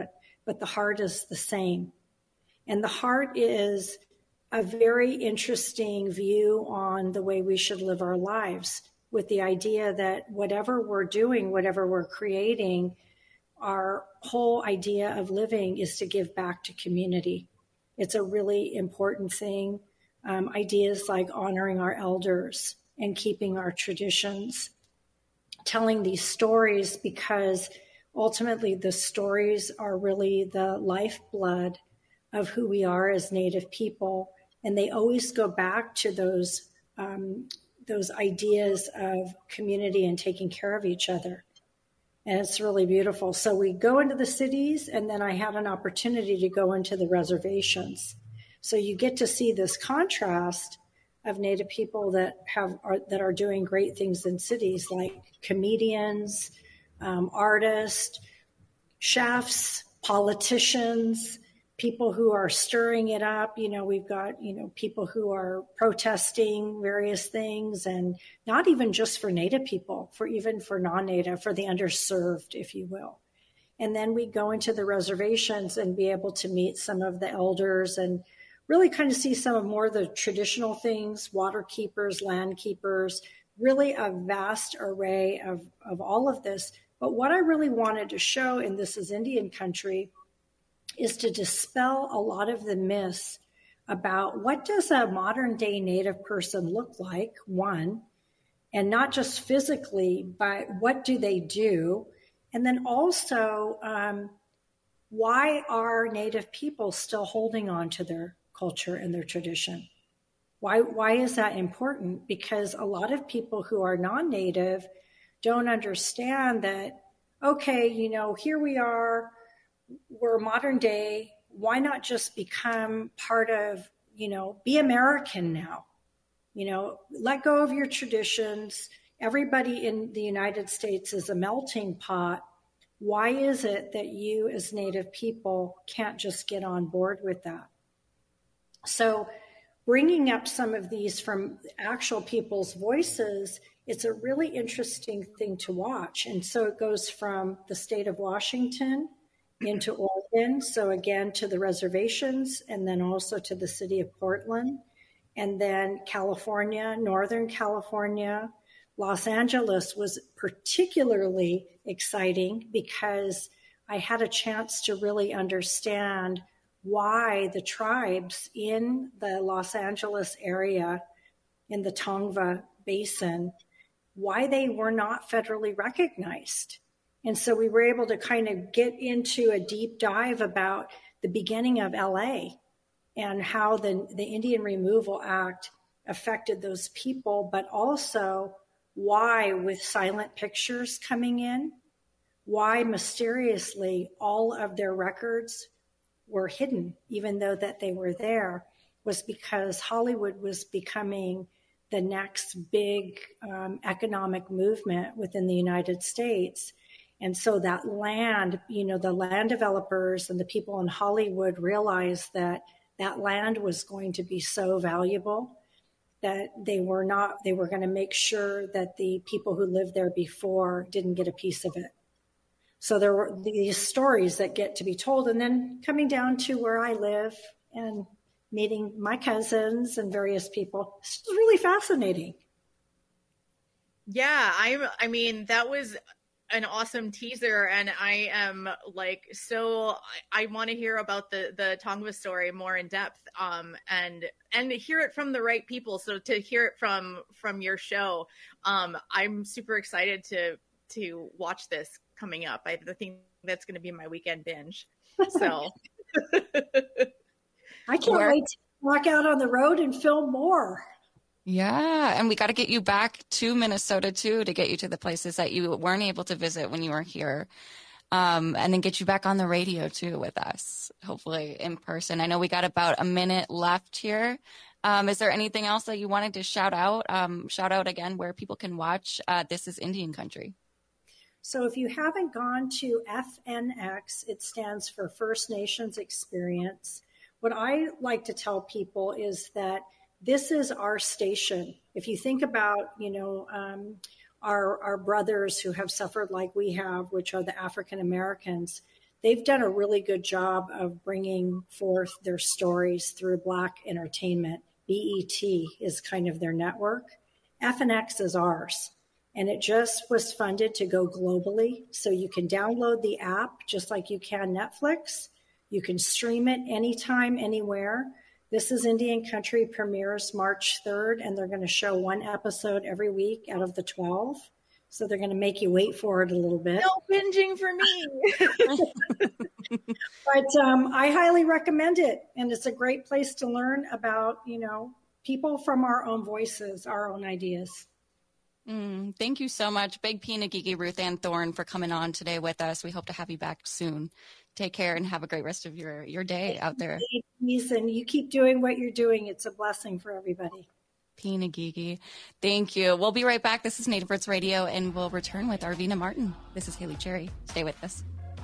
W: but the heart is the same. And the heart is a very interesting view on the way we should live our lives, with the idea that whatever we're doing, whatever we're creating, our whole idea of living is to give back to community. It's a really important thing. Um, ideas like honoring our elders and keeping our traditions, telling these stories, because ultimately the stories are really the lifeblood of who we are as Native people. And they always go back to those, um, those ideas of community and taking care of each other. And it's really beautiful. So we go into the cities, and then I had an opportunity to go into the reservations. So you get to see this contrast of Native people that have are, that are doing great things in cities, like comedians, um, artists, chefs, politicians, people who are stirring it up. You know, we've got, you know, people who are protesting various things, and not even just for Native people, for even for non-Native, for the underserved, if you will. And then we go into the reservations and be able to meet some of the elders and really kind of see some of more of the traditional things, water keepers, land keepers, really a vast array of, of all of this. But what I really wanted to show, and this is Indian country, is to dispel a lot of the myths about what does a modern day Native person look like, one, and not just physically, but what do they do? And then also, um, why are Native people still holding on to their culture and their tradition? Why, why is that important? Because a lot of people who are non-Native don't understand that, okay, you know, here we are, we're modern day, why not just become part of, you know, be American now? You know, let go of your traditions. Everybody in the United States is a melting pot. Why is it that you as Native people can't just get on board with that? So bringing up some of these from actual people's voices, it's a really interesting thing to watch. And so it goes from the state of Washington into Oregon, so again to the reservations, and then also to the city of Portland, and then California, Northern California. Los Angeles was particularly exciting because I had a chance to really understand why the tribes in the Los Angeles area, in the Tongva Basin, why they were not federally recognized. And so we were able to kind of get into a deep dive about the beginning of L A and how the, the Indian Removal Act affected those people, but also why, with silent pictures coming in, why mysteriously all of their records were hidden, even though that they were there, was because Hollywood was becoming the next big um, economic movement within the United States. And so that land, you know, the land developers and the people in Hollywood realized that that land was going to be so valuable that they were not, they were going to make sure that the people who lived there before didn't get a piece of it. So there were these stories that get to be told, and then coming down to where I live and meeting my cousins and various people. It's really fascinating.
S: Yeah, I'm, I mean, that was an awesome teaser, and I am like, so I, I want to hear about the the Tongva story more in depth, um, and and hear it from the right people. So to hear it from from your show, um, I'm super excited to to watch this coming up. I think that's going to be my weekend binge. So
W: I can't Where? wait to walk out on the road and film more.
T: Yeah, and we got to get you back to Minnesota, too, to get you to the places that you weren't able to visit when you were here, um, and then get you back on the radio, too, with us, hopefully in person. I know we got about a minute left here. Um, is there anything else that you wanted to shout out? Um, shout out again where people can watch uh, This is Indian Country.
W: So if you haven't gone to F N X, it stands for First Nations Experience. What I like to tell people is that this is our station. If you think about, you know, um, our, our brothers who have suffered like we have, which are the African Americans, they've done a really good job of bringing forth their stories through Black entertainment. B E T is kind of their network. F N X is ours. And it just was funded to go globally. So you can download the app just like you can Netflix. You can stream it anytime, anywhere. This is Indian Country premieres March third, and they're going to show one episode every week out of the twelve. So they're going to make you wait for it a little bit.
S: No binging for me.
W: But um, I highly recommend it. And it's a great place to learn about, you know, people from our own voices, our own ideas.
T: Mm, thank you so much, Big Pinagigi Ruth Ann Thorne, for coming on today with us. We hope to have you back soon. Take care and have a great rest of your, your day out there.
W: And you keep doing what you're doing. It's a blessing for everybody.
T: Pinagigi. Thank you. We'll be right back. This is Native Roots Radio, and we'll return with Arvina Martin. This is Haley Cherry. Stay with us.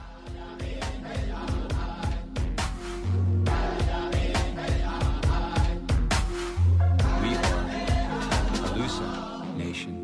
P: We are Alusa Nation.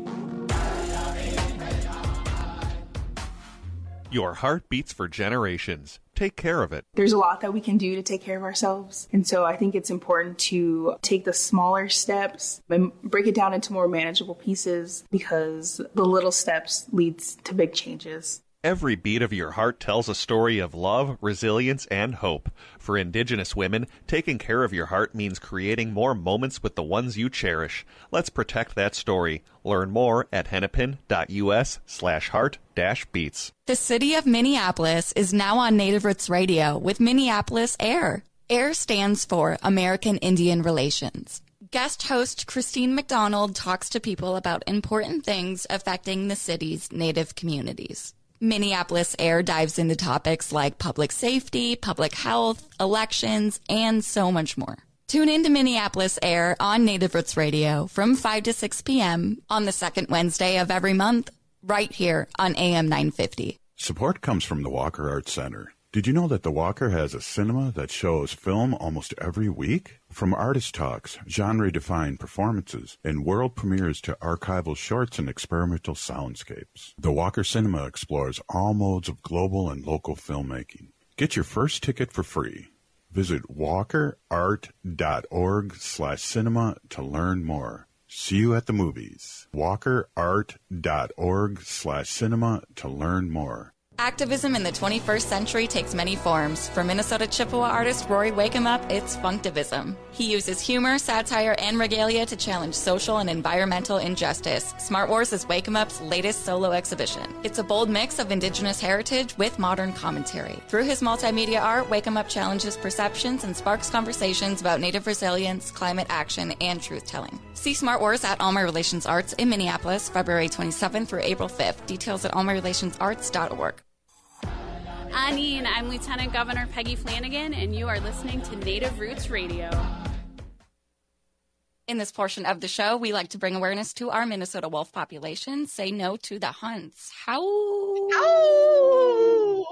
A: Your heart beats for generations. Take care of it.
C: There's a lot that we can do to take care of ourselves. And so I think it's important to take the smaller steps and break it down into more manageable pieces, because the little steps leads to big changes.
A: Every beat of your heart tells a story of love, resilience, and hope. For Indigenous women, taking care of your heart means creating more moments with the ones you cherish. Let's protect that story. Learn more at hennepin.us slash heart dash beats.
T: The city of Minneapolis is now on Native Roots Radio with Minneapolis AIR. AIR stands for American Indian Relations. Guest host Christine McDonald talks to people about important things affecting the city's Native communities. Minneapolis AIR dives into topics like public safety, public health, elections, and so much more. Tune in to Minneapolis AIR on Native Roots Radio from five to six p.m. on the second Wednesday of every month, right here on A M nine fifty.
N: Support comes from the Walker Arts Center. Did you know that the Walker has a cinema that shows film almost every week? From artist talks, genre-defined performances, and world premieres to archival shorts and experimental soundscapes, the Walker Cinema explores all modes of global and local filmmaking. Get your first ticket for free. Visit walkerart.org slash cinema to learn more. See you at the movies. walkerart.org slash cinema to learn more.
T: Activism in the twenty-first century takes many forms. For Minnesota Chippewa artist Rory Wakemup, it's Funktivism. He uses humor, satire, and regalia to challenge social and environmental injustice. Smart Wars is Wakemup's latest solo exhibition. It's a bold mix of Indigenous heritage with modern commentary. Through his multimedia art, Wakemup challenges perceptions and sparks conversations about Native resilience, climate action, and truth-telling. See Smart Wars at All My Relations Arts in Minneapolis, February twenty-seventh through April fifth. Details at all my relations arts dot org.
D: Anine, I'm Lieutenant Governor Peggy Flanagan, and you are listening to Native Roots Radio.
T: In this portion of the show, we like to bring awareness to our Minnesota wolf population. Say no to the hunts. How?
S: Ow!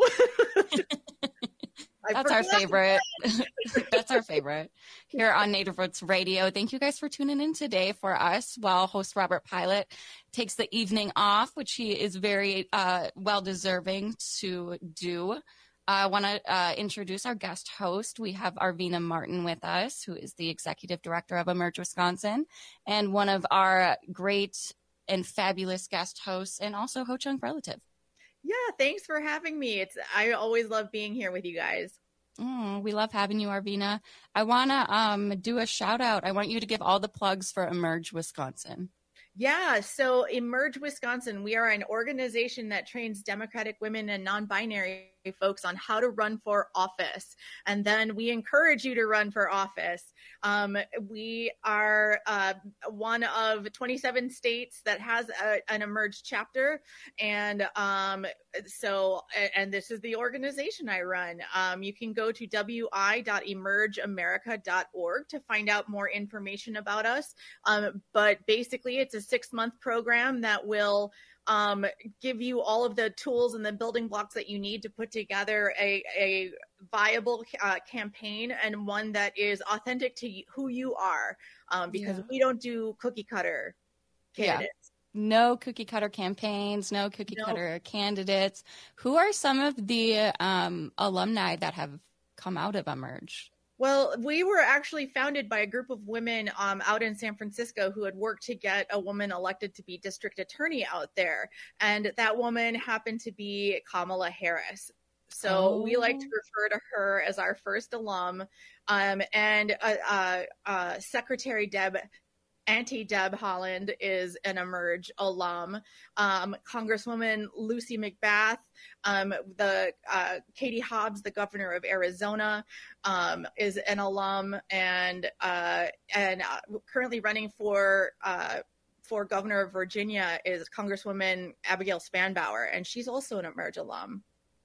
T: That's our favorite. That's our favorite here on Native Roots Radio. Thank you guys for tuning in today for us while host Robert Pilot takes the evening off, which he is very uh, well deserving to do. I want to uh, introduce our guest host. We have Arvina Martin with us, who is the executive director of Emerge Wisconsin, and one of our great and fabulous guest hosts, and also Ho Chunk relative.
S: Yeah, thanks for having me. It's I always love being here with you guys.
T: Mm, we love having you, Arvina. I want to um, do a shout out. I want you to give all the plugs for Emerge Wisconsin.
S: Yeah, so Emerge Wisconsin, we are an organization that trains Democratic women and non-binary folks on how to run for office. And then we encourage you to run for office. Um, we are uh, one of twenty-seven states that has a, an Emerge chapter. And um, so, and this is the organization I run. Um, you can go to w i dot emerge america dot org to find out more information about us. Um, but basically, it's a six-month program that will um, give you all of the tools and the building blocks that you need to put together a, a viable uh, campaign, and one that is authentic to who you are, um, because yeah. we don't do cookie cutter candidates.
T: no cookie cutter campaigns, no cookie
S: No.
T: cutter candidates. Who are some of the um, alumni that have come out of Emerge?
S: Well, we were actually founded by a group of women um, out in San Francisco who had worked to get a woman elected to be district attorney out there. And that woman happened to be Kamala Harris. So
T: Oh.
S: we like to refer to her as our first alum. Um, and uh, uh, uh, Secretary Deb, Auntie Deb Haaland is an Emerge alum. Um, Congresswoman Lucy McBath, um, the uh, Katie Hobbs, the governor of Arizona, um, is an alum, and uh, and uh, currently running for uh, for governor of Virginia is Congresswoman Abigail Spanbauer, and she's also an Emerge alum.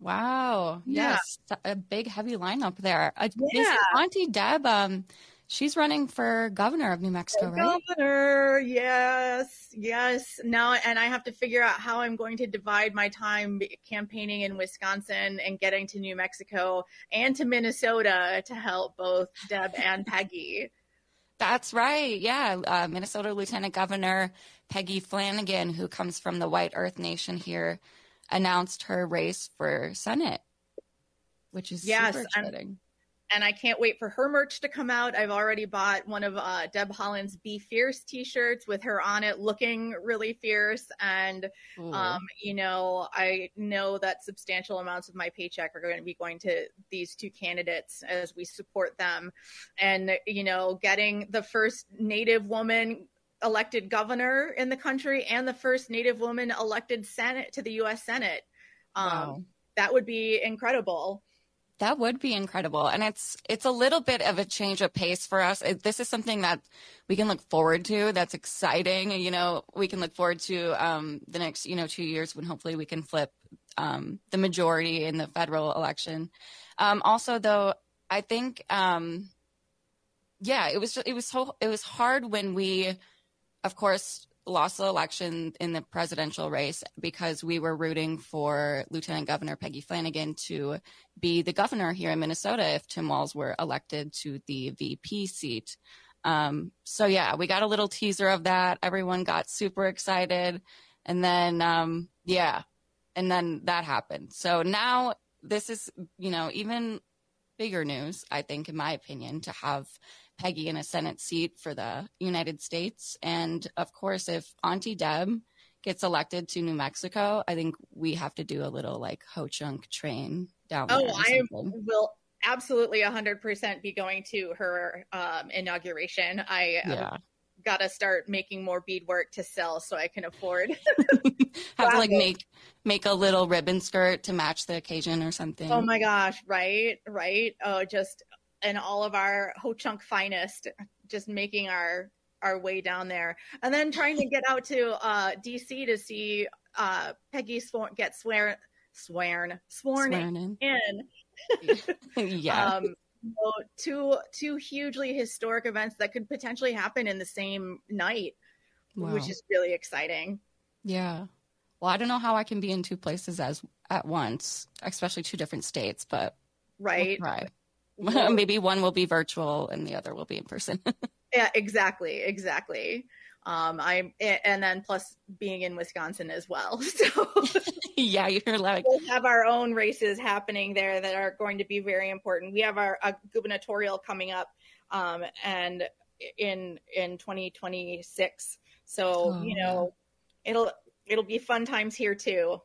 T: Wow.
S: Yeah.
T: Yes. A big, heavy lineup there. Uh,
S: Yeah.
T: is Auntie Deb, um, she's running for governor of New Mexico, right?
S: Governor, yes, yes. Now, and I have to figure out how I'm going to divide my time campaigning in Wisconsin and getting to New Mexico and to Minnesota to help both Deb and Peggy.
T: That's right. Yeah. Uh, Minnesota Lieutenant Governor Peggy Flanagan, who comes from the White Earth Nation here, announced her race for Senate, which is
S: Yes,
T: super
S: and-
T: exciting.
S: And I can't wait for her merch to come out. I've already bought one of uh, Deb Haaland's Be Fierce t-shirts with her on it looking really fierce. And,
T: Ooh.
S: um, you know, I know that substantial amounts of my paycheck are going to be going to these two candidates as we support them. And, you know, getting the first Native woman elected governor in the country and the first Native woman elected Senate to the U S Senate. Um,
T: Wow.
S: That would be incredible.
T: That would be incredible. And it's it's a little bit of a change of pace for us. It, this is something that we can look forward to. That's exciting. You know, we can look forward to um, the next, you know, two years when hopefully we can flip um, the majority in the federal election. Um, also, though, I think, um, yeah, it was just, it was so it was hard when we, of course, lost the election in the presidential race because we were rooting for Lieutenant Governor Peggy Flanagan to be the governor here in Minnesota if Tim Walz were elected to the V P seat. Um, so yeah, we got a little teaser of that. Everyone got super excited. And then, um, yeah, and then that happened. So now this is, you know, even bigger news, I think, in my opinion, to have Peggy in a Senate seat for the United States. And of course, if Auntie Deb gets elected to New Mexico, I think we have to do a little like Ho Chunk train down there.
S: Oh,
T: or
S: I
T: something.
S: will absolutely one hundred percent be going to her um, inauguration. I uh,
T: Yeah.
S: got to start making more beadwork to sell so I can afford.
T: Have to like
S: Wow.
T: make make a little ribbon skirt to match the occasion or something.
S: Oh my gosh, right, right. Oh, just in all of our Ho Chunk finest, just making our our way down there, and then trying to get out to uh, D C to see uh, Peggy sworn, get swear, sworn, sworn,
T: Sworn in.
S: in.
T: Yeah.
S: Um, so two two hugely historic events that could potentially happen in the same night,
T: Wow.
S: which is really exciting.
T: Yeah. Well, I don't know how I can be in two places as at once, especially two different states, but
S: Right.
T: we'll try.
S: Well-
T: Maybe one will be virtual and the other will be in person.
S: Yeah, exactly, exactly. Um, I'm, and then plus being in Wisconsin as well. So
T: Yeah, you're like,
S: we'll have our own races happening there that are going to be very important. We have our a gubernatorial coming up, um, and in in twenty twenty-six. So
T: Oh,
S: you know, it'll it'll be fun times here too.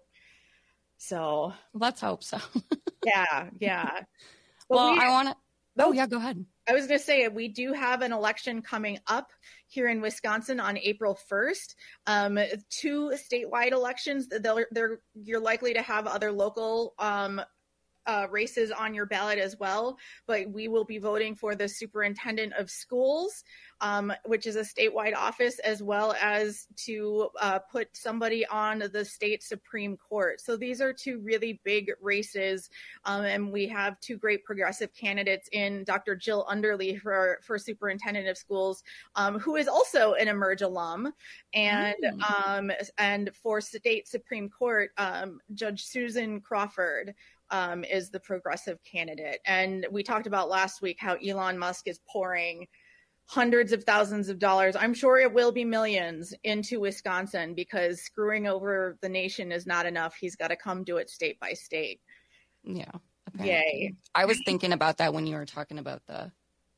S: So
T: let's hope so.
S: yeah, yeah. But
T: Well,
S: we-
T: I want to. Oh, yeah, go ahead.
S: I was going to say, we do have an election coming up here in Wisconsin on April first. Um, two statewide elections. They're, they're, you're likely to have other local um, uh, races on your ballot as well. But we will be voting for the superintendent of schools, um, which is a statewide office, as well as to uh, put somebody on the state Supreme Court. So these are two really big races. Um, and we have two great progressive candidates in Doctor Jill Underly for, for superintendent of schools, um, who is also an Emerge alum. And,
T: Mm.
S: um, and for state Supreme Court, um, Judge Susan Crawford um, is the progressive candidate. And we talked about last week how Elon Musk is pouring hundreds of thousands of dollars. I'm sure it will be millions into Wisconsin, because screwing over the nation is not enough. He's got to come do it state by state.
R: Yeah. Apparently.
S: Yay.
R: I was thinking about that when you were talking about the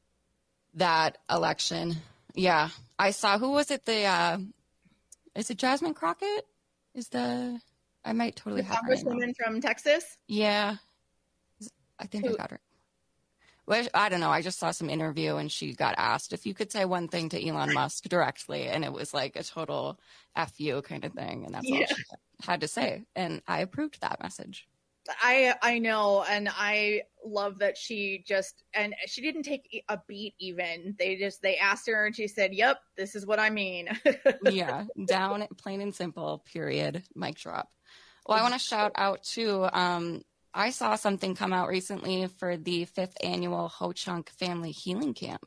R: that election. Yeah. I saw, who was it? The, uh, is it Jasmine Crockett? Is the, I might totally
S: the
R: have her name wrong.
S: Congresswoman from Texas?
R: Yeah. I think who? I got her. Well, I don't know. I just saw some interview and she got asked if you could say one thing to Elon Musk directly, and it was like a total F you kind of thing. And that's yeah. all she had to say. And I approved that message.
S: I I know, and I love that she just, and she didn't take a beat even. They just, they asked her and she said, yep, this is what I mean.
R: Yeah, down, plain and simple, period, mic drop. Well, I want to shout out too, um, I saw something come out recently for the fifth annual Ho Chunk Family Healing Camp.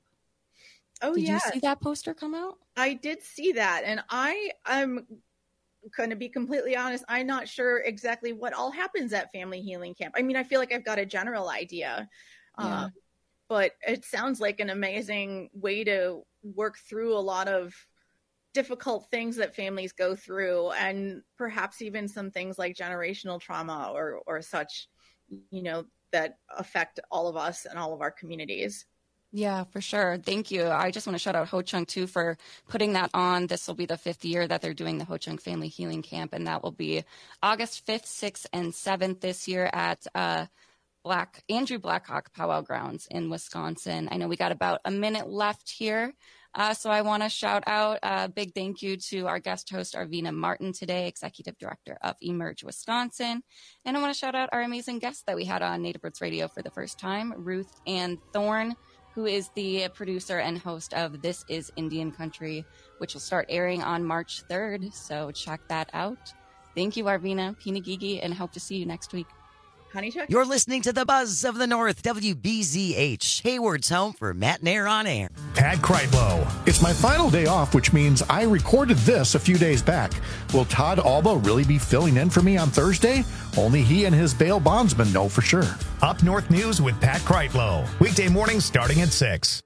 S: Oh,
R: did
S: yeah.
R: you see that poster come out?
S: I did see that, and I am going to be completely honest. I'm not sure exactly what all happens at Family Healing Camp. I mean, I feel like I've got a general idea,
R: Yeah.
S: um, but it sounds like an amazing way to work through a lot of difficult things that families go through, and perhaps even some things like generational trauma or or such, you know, that affect all of us and all of our communities.
R: Yeah, for sure. Thank you. I just want to shout out Ho Chunk too for putting that on. This will be the fifth year that they're doing the Ho Chunk Family Healing Camp, and that will be August fifth, sixth, and seventh this year at uh, Black Andrew Blackhawk Powwow Grounds in Wisconsin. I know we got about a minute left here. Uh, so I want to shout out a uh, big thank you to our guest host, Arvina Martin today, Executive Director of Emerge Wisconsin. And I want to shout out our amazing guest that we had on Native Roots Radio for the first time, Ruth Ann Thorne, who is the producer and host of This Is Indian Country, which will start airing on March third. So check that out. Thank you, Arvina, Pinagigi, and hope to see you next week.
S: Honeychuck?
E: You're listening to the Buzz of the North, W B Z H, Hayward's home for Matt Nair on air.
B: Pat Kreitlow.
F: It's my final day off, which means I recorded this a few days back. Will Todd Alba really be filling in for me on Thursday? Only he and his bail bondsman know for sure.
B: Up North News with Pat Kreitlow. Weekday mornings starting at six.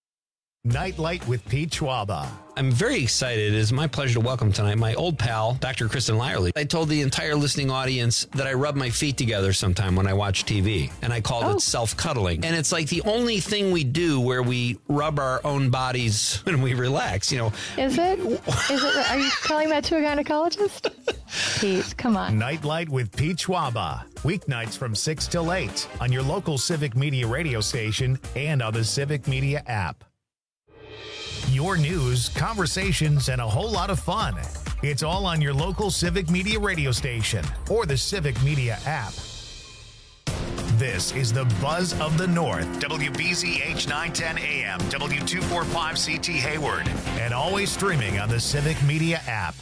B: Nightlight with Pete Schwaba.
J: I'm very excited. It is my pleasure to welcome tonight my old pal, Doctor Kristen Lyerly. I told the entire listening audience that I rub my feet together sometime when I watch T V, and I called oh. it self-cuddling. And it's like the only thing we do where we rub our own bodies when we relax, you know.
K: Is it? Is it? Are you telling that to a gynecologist? Pete, come on.
B: Nightlight with Pete Schwaba. Weeknights from six till eight on your local Civic Media radio station and on the Civic Media app. Your news, conversations, and a whole lot of fun. It's all on your local Civic Media radio station or the Civic Media app. This is the Buzz of the North, W B Z H nine ten A M, W two forty-five C T Hayward, and always streaming on the Civic Media app.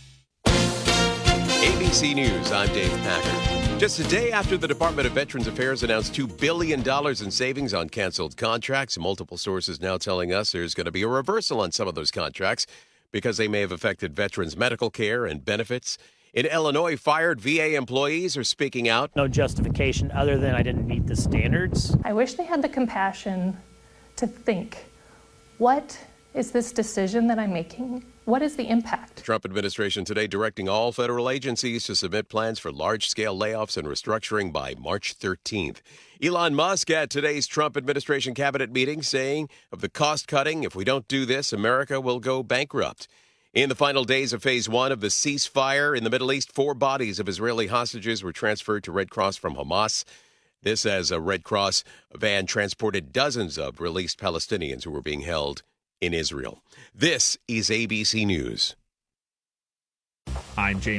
X: A B C News, I'm Dave Packer. Just a day after the Department of Veterans Affairs announced two billion dollars in savings on canceled contracts, multiple sources now telling us there's going to be a reversal on some of those contracts because they may have affected veterans' medical care and benefits. In Illinois, fired V A employees are speaking out.
Y: No justification other than I didn't meet the standards.
K: I wish they had the compassion to think, what is this decision that I'm making? What is the impact?
X: The Trump administration today directing all federal agencies to submit plans for large-scale layoffs and restructuring by March thirteenth. Elon Musk at today's Trump administration cabinet meeting saying of the cost cutting, if we don't do this, America will go bankrupt. In the final days of phase one of the ceasefire in the Middle East, four bodies of Israeli hostages were transferred to Red Cross from Hamas. This as a Red Cross van transported dozens of released Palestinians who were being held in Israel. This is A B C News.
Z: I'm James